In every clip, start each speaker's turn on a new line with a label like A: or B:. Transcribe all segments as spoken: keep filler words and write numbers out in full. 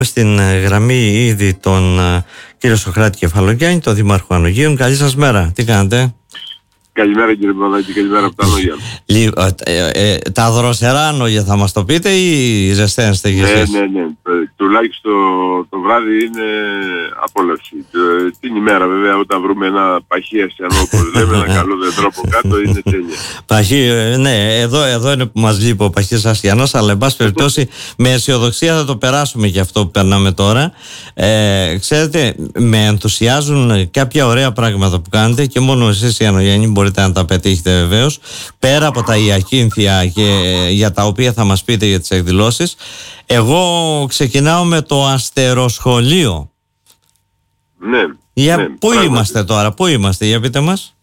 A: Στην γραμμή ήδη τον uh, κύριο Σωκράτη Κεφαλογιάννη, τον Δήμαρχο Ανογείων. Καλή σας μέρα, τι κάνετε?
B: Καλημέρα κύριε Παπαδάκη, καλημέρα από τα Ανόγια.
A: ε, ε, ε, τα δροσερά Ανόγια θα μας το πείτε ή ζεσταίνεστε κι εσείς?
B: Ναι, ναι, ναι. Τουλάχιστον το βράδυ είναι απόλαυση. Την ημέρα βέβαια όταν βρούμε ένα παχύ ασιανό, όπως λέμε, ένα καλό δέντρο από κάτω, είναι τέλεια.
A: Παχύ, ναι, εδώ, εδώ είναι που μας λείπει ο παχύς ασιανός, αλλά εν πάση περιπτώσει με αισιοδοξία θα το περάσουμε και αυτό που περνάμε τώρα. Ε, ξέρετε, με ενθουσιάζουν κάποια ωραία πράγματα που κάνετε και μόνο εσείς οι Ανογιανοί μπορείτε να τα πετύχετε βεβαίως. Πέρα από τα ιακίνθια και για τα οποία θα μας πείτε για τις εκδηλώσεις, εγώ ξεκινάω με το αστεροσχολείο.
B: Ναι.
A: Για
B: ναι,
A: πού
B: πράγματι.
A: είμαστε τώρα, πού είμαστε, για πείτε μας.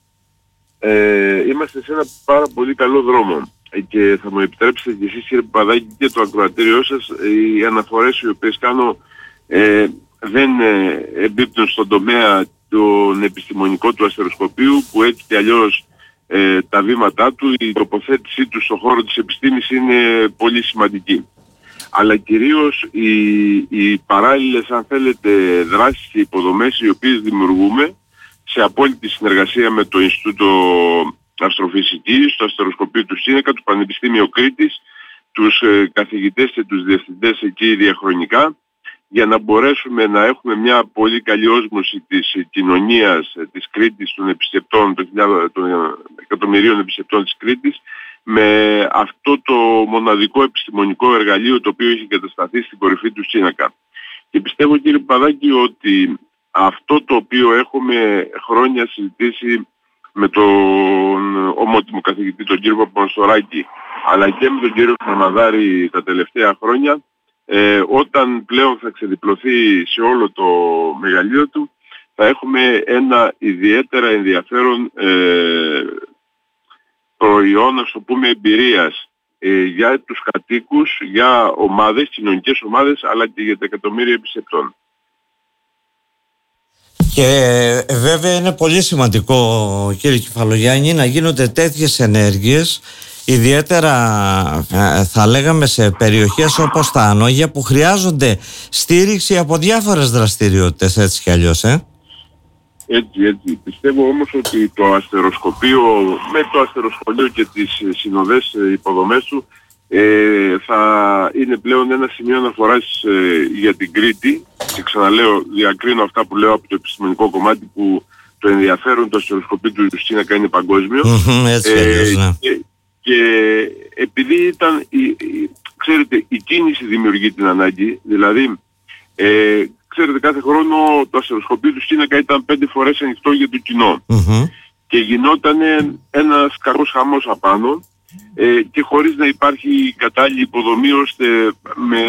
B: Ε, είμαστε σε ένα πάρα πολύ καλό δρόμο και θα μου επιτρέψετε και εσείς κύριε Παπαδάκη και το ακροατήριό σας, οι αναφορές οι οποίες κάνω ε, δεν ε, εμπίπτουν στον τομέα τον επιστημονικό του αστεροσκοπείου, που έτσι κι αλλιώς ε, τα βήματά του, η τοποθέτησή του στον χώρο της επιστήμης είναι πολύ σημαντική. Αλλά κυρίως οι, οι παράλληλες, αν θέλετε, δράσεις και υποδομές οι οποίες δημιουργούμε σε απόλυτη συνεργασία με το Ινστιτούτο Αστροφυσικής, το Αστεροσκοπείο του Σύνεκα, το Πανεπιστήμιο Κρήτης, τους ε, καθηγητές και τους διευθυντές εκεί διαχρονικά, για να μπορέσουμε να έχουμε μια πολύ καλή όσμωση της κοινωνίας της Κρήτης, των επισκεπτών, των, των εκατομμυρίων επισκεπτών της Κρήτης, με αυτό το μοναδικό επιστημονικό εργαλείο το οποίο έχει κατασταθεί στην κορυφή του Σύνακα. Και πιστεύω κύριε Παπαδάκη ότι αυτό το οποίο έχουμε χρόνια συζητήσει με τον ομότιμο καθηγητή τον κύριο Παπαμαστοράκη, αλλά και με τον κύριο Φαναδάρη τα τελευταία χρόνια, ε, όταν πλέον θα ξεδιπλωθεί σε όλο το μεγαλείο του, θα έχουμε ένα ιδιαίτερα ενδιαφέρον ε, προϊόν, ας το πούμε, εμπειρίας ε, για τους κατοίκους, για ομάδες, κοινωνικές ομάδες, αλλά και για τα εκατομμύρια επισκεπτών.
A: Και ε, βέβαια είναι πολύ σημαντικό, κύριε Κεφαλογιάννη, να γίνονται τέτοιες ενέργειες, ιδιαίτερα ε, θα λέγαμε σε περιοχές όπως τα Ανόγια, που χρειάζονται στήριξη από διάφορες δραστηριότητες, έτσι κι αλλιώς, ε.
B: Έτσι, έτσι. Πιστεύω όμως ότι το αστεροσκοπείο, με το αστεροσχολείο και τις συνοδές υποδομές του, ε, θα είναι πλέον ένα σημείο αναφοράς ε, για την Κρήτη. Και ξαναλέω, διακρίνω αυτά που λέω από το επιστημονικό κομμάτι, που το ενδιαφέρον του αστεροσκοπείου του Σύνακα είναι παγκόσμιο.
A: Έτσι,
B: ε,
A: αλλιώς, ναι.
B: και, και επειδή ήταν, η, η, ξέρετε, η κίνηση δημιουργεί την ανάγκη, δηλαδή ε, ξέρετε, κάθε χρόνο το αστεροσκοπείο του Σύνακα ήταν πέντε φορές ανοιχτό για το κοινό. Mm-hmm. Και γινόταν ένας κακός χαμός απάνω ε, και χωρίς να υπάρχει κατάλληλη υποδομή, ώστε με,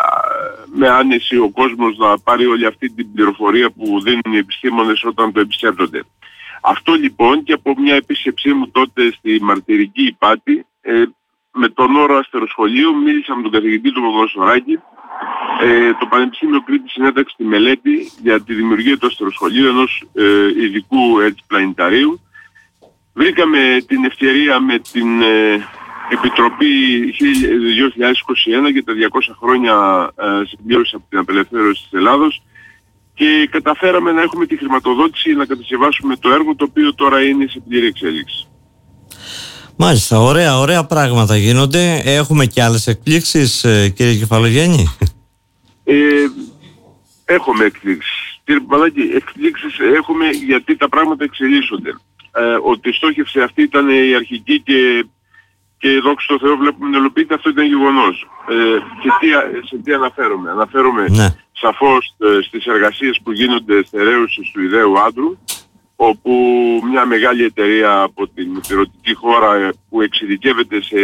B: με άνεση ο κόσμος να πάρει όλη αυτή την πληροφορία που δίνουν οι επιστήμονες όταν το επισκέπτονται. Αυτό λοιπόν, και από μια επίσκεψή μου τότε στη Μαρτυρική Ηπάτη, ε, με τον όρο αστεροσχολείο μίλησα με τον καθηγητή του Παπαμαστοράκη. Ε, το Πανεπιστήμιο Κρήτης συνέταξε τη μελέτη για τη δημιουργία του αστεροσχολείου, ενός ε, ειδικού έτσι, πλανηταρίου. Βρήκαμε την ευκαιρία με την ε, Επιτροπή δύο χιλιάδες είκοσι ένα για τα διακόσια χρόνια ε, συμπλήρωση από την απελευθέρωση της Ελλάδος, και καταφέραμε να έχουμε τη χρηματοδότηση να κατασκευάσουμε το έργο, το οποίο τώρα είναι σε πλήρη εξέλιξη.
A: Μάλιστα, ωραία, ωραία πράγματα γίνονται. Έχουμε και άλλες εκπλήξεις, κύριε Κεφαλογιάννη?
B: Ε, έχουμε εκπλήξεις. Κύριε Παπαδάκη, εκπλήξεις έχουμε γιατί τα πράγματα εξελίσσονται. Ε, ότι η στόχευση αυτή ήταν η αρχική και, και δόξα τω Θεώ βλέπουμε να υλοποιείται, αυτό ήταν γεγονός. Ε, και τι, σε τι αναφέρομαι? Αναφέρομαι ναι. σαφώς ε, στις εργασίες που γίνονται στερέωσης του ιδέου άντρου, όπου μια μεγάλη εταιρεία από την υπηρετική χώρα που εξειδικεύεται σε,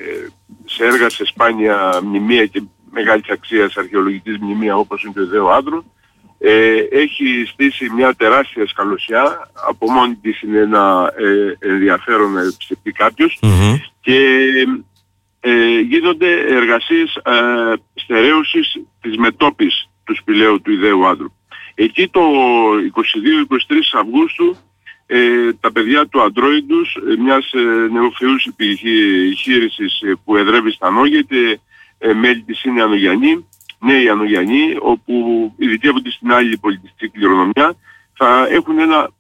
B: σε έργα σε σπάνια μνημεία και μεγάλης αξίας αρχαιολογικής μνημεία, όπως είναι το ιδέο άντρου, ε, έχει στήσει μια τεράστια σκαλωσιά. Από μόνη της είναι ένα ε, ενδιαφέρον να επισκεφτεί κάποιος. Mm-hmm. Και ε, γίνονται εργασίες ε, στερέωσης της μετώπης του σπηλαίου του ιδέου άντρου. Εκεί το είκοσι δύο είκοσι τρεις Αυγούστου ε, τα παιδιά του Αντρόιντους, ε, μιας ε, νεοφυούς επιχείρησης ε, που εδρεύει στα Ανόγια, και ε, μέλη της είναι Ανογιανή, νέοι Ανογιανοί, όπου ειδικεύονται στην άλλη πολιτιστική κληρονομιά, θα έχουν ένα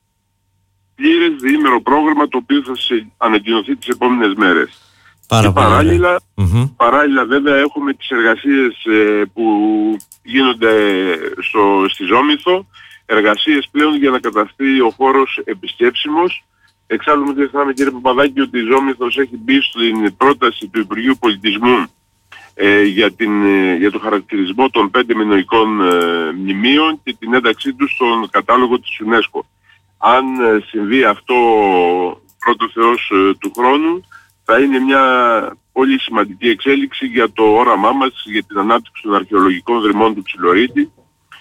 B: πλήρες διήμερο πρόγραμμα το οποίο θα σε ανακοινωθεί τις επόμενες μέρες.
A: Πάρα
B: και παράλληλα,
A: mm-hmm.
B: παράλληλα βέβαια έχουμε τις εργασίες ε, που γίνονται στο, στη Ζώμηθο, εργασίες πλέον για να καταστεί ο χώρος επισκέψιμος. Εξάλλου μου θυμάμαι, κύριε Παπαδάκη, ότι η Ζώμηθος έχει μπει στην πρόταση του Υπουργείου Πολιτισμού ε, για, την, ε, για το χαρακτηρισμό των πέντε μινωικών ε, μνημείων και την ένταξή τους στον κατάλογο της UNESCO. Αν ε, συμβεί αυτό πρώτο Θεός ε, του χρόνου, θα είναι μια πολύ σημαντική εξέλιξη για το όραμά μας για την ανάπτυξη των αρχαιολογικών δρυμών του Ψιλορίτη,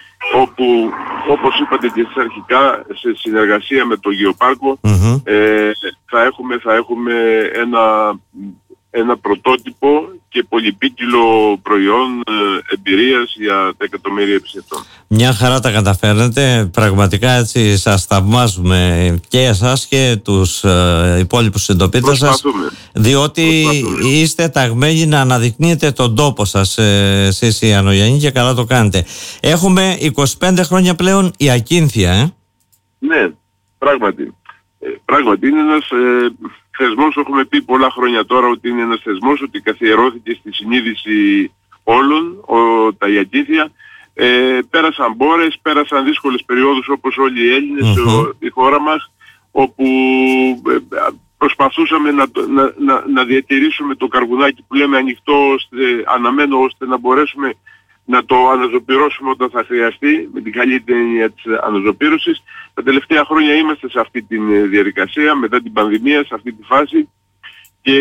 B: όπου, όπως είπατε και εσείς αρχικά, σε συνεργασία με το Γεωπάρκο mm-hmm. ε, θα έχουμε, θα έχουμε ένα, ένα πρωτότυπο και πολυπίκυλο προϊόν ε, εμπειρίας για τα εκατομμύρια επισκεπτών.
A: Μια χαρά τα καταφέρνετε, πραγματικά έτσι σας θαυμάζουμε και εσάς και τους ε, υπόλοιπους συντοπίτες σας, διότι Προσπαθούμε. είστε ταγμένοι να αναδεικνύετε τον τόπο σας ε, εσείς οι Ανογιανοί και καλά το κάνετε. Έχουμε είκοσι πέντε χρόνια πλέον η Ακίνθια, ε?
B: Ναι, πράγματι. Ε, πράγματι είναι ένας ε, θεσμός, έχουμε πει πολλά χρόνια τώρα ότι είναι ένας θεσμός, ότι καθιερώθηκε στη συνείδηση όλων, ο, τα η Ακίνθια. Ε, πέρασαν μπόρες, πέρασαν δύσκολες περιόδους όπως όλοι οι Έλληνες, mm-hmm. η χώρα μας, όπου ε, προσπαθούσαμε να, να, να, να διατηρήσουμε το καρβουνάκι που λέμε ανοιχτό, ώστε, αναμένο, ώστε να μπορέσουμε να το αναζωπυρώσουμε όταν θα χρειαστεί, με την καλύτερη έννοια της αναζωπύρωσης. Τα τελευταία χρόνια είμαστε σε αυτή τη διαδικασία, μετά την πανδημία, σε αυτή τη φάση, και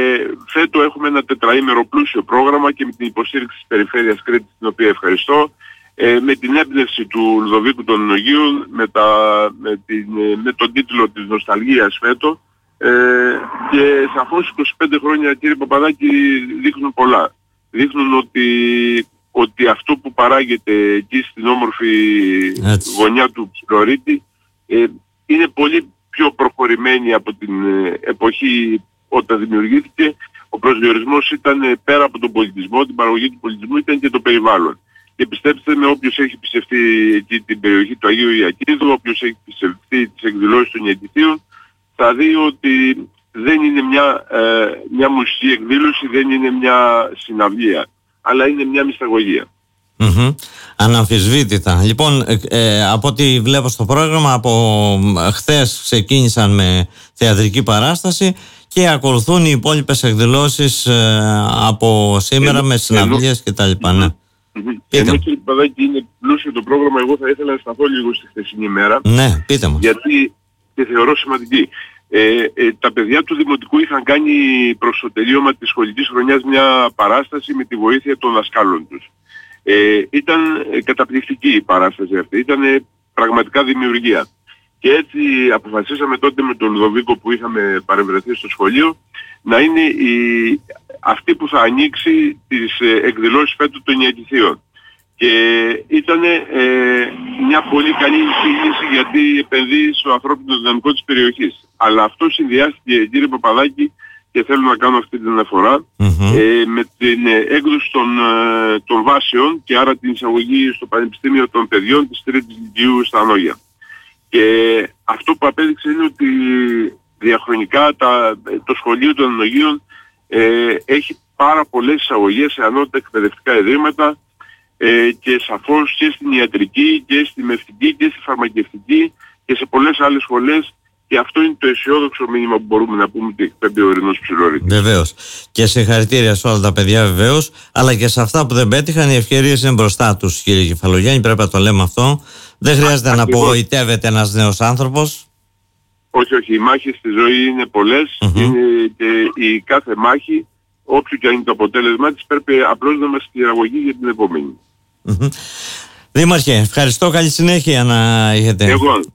B: φέτο έχουμε ένα τετραήμερο πλούσιο πρόγραμμα και με την υποστήριξη της Περιφέρειας Κρήτης, την οποία ευχαριστώ, ε, με την έμπνευση του Λουδοβίκου των Ενογείων, με, τα, με, την, με τον τίτλο της Νοσταλγίας φέτο, ε, και σαφώς είκοσι πέντε χρόνια, κύριε Παπαδάκη, δείχνουν πολλά. Δείχνουν ότι, ότι αυτό που παράγεται εκεί στην όμορφη Έτσι. γωνιά του Ψιλορίτη ε, είναι πολύ πιο προχωρημένη από την ε, εποχή όταν δημιουργήθηκε. Ο προσδιορισμός ήταν, πέρα από τον πολιτισμό, την παραγωγή του πολιτισμού, ήταν και το περιβάλλον. Και πιστέψτε με, όποιος έχει πιστευτεί εκεί την περιοχή του Αγίου Ιακίνθου, όποιος έχει πιστευτεί τις εκδηλώσεις των Ιατηθείων, θα δει ότι δεν είναι μια, ε, μια μουσική εκδήλωση, δεν είναι μια συναυλία, αλλά είναι μια μυσταγωγία.
A: Mm-hmm. Αναμφισβήτητα. Λοιπόν, ε, από ό,τι βλέπω στο πρόγραμμα, από χθες ξεκίνησαν με θεατρική παράσταση και ακολουθούν οι υπόλοιπες εκδηλώσεις ε, από σήμερα ενώ, με συναυλίες κτλ. Mm-hmm. Ναι.
B: Mm-hmm. Ενώ, κύριε Παπαδάκη, είναι πλούσιο το πρόγραμμα, εγώ θα ήθελα να σταθώ λίγο στη χθεσινή ημέρα.
A: Ναι, πείτε μου.
B: Γιατί και θεωρώ σημαντική. Ε, ε, τα παιδιά του Δημοτικού είχαν κάνει προς το τελείωμα της σχολικής χρονιάς μια παράσταση με τη βοήθεια των δασκάλων τους. Ε, ήταν ε, καταπληκτική η παράσταση αυτή, ήταν ε, πραγματικά δημιουργία. Και έτσι αποφασίσαμε τότε με τον Λουδοβίκο που είχαμε παρευρεθεί στο σχολείο να είναι η, αυτή που θα ανοίξει τις ε, εκδηλώσεις φέτος των Ιατηθείων. Και ήταν ε, μια πολύ καλή κίνηση, γιατί επενδύει στο ανθρώπινο δυναμικό της περιοχής. Αλλά αυτό συνδυάστηκε, κύριε Παπαδάκη, και θέλω να κάνω αυτή την αναφορά, mm-hmm. ε, με την ε, έκδοση των, ε, των βάσεων και άρα την εισαγωγή στο Πανεπιστήμιο των Παιδιών της Τρίτης Λυκείου στα Ανόγια. Και αυτό που απέδειξε είναι ότι διαχρονικά τα, το σχολείο των Ενογείων ε, έχει πάρα πολλές εισαγωγές σε ανώτατα εκπαιδευτικά ιδρύματα, ε, και σαφώς και στην ιατρική και στη μευτική και στη φαρμακευτική και σε πολλές άλλες σχολές. Και αυτό είναι το αισιόδοξο μήνυμα που μπορούμε να πούμε ότι εκπέμπει ο Ειρηνός Ψιλορίτης.
A: Βεβαίως. Και συγχαρητήρια σε όλα τα παιδιά, βεβαίως. Αλλά και σε αυτά που δεν πέτυχαν, οι ευκαιρίες είναι μπροστά τους, κύριε Κεφαλογιάννη. Πρέπει να το λέμε αυτό. Δεν χρειάζεται Α, να απογοητεύεται ένας νέος άνθρωπος.
B: Όχι, όχι. Οι μάχες στη ζωή είναι πολλές. Mm-hmm. Είναι και η κάθε μάχη, όποιο και αν είναι το αποτέλεσμά της, πρέπει απλώς να μας χειραγωγεί για την επόμενη.
A: Mm-hmm. Δήμαρχε, ευχαριστώ. Καλή συνέχεια να έχετε.
B: Εγώ.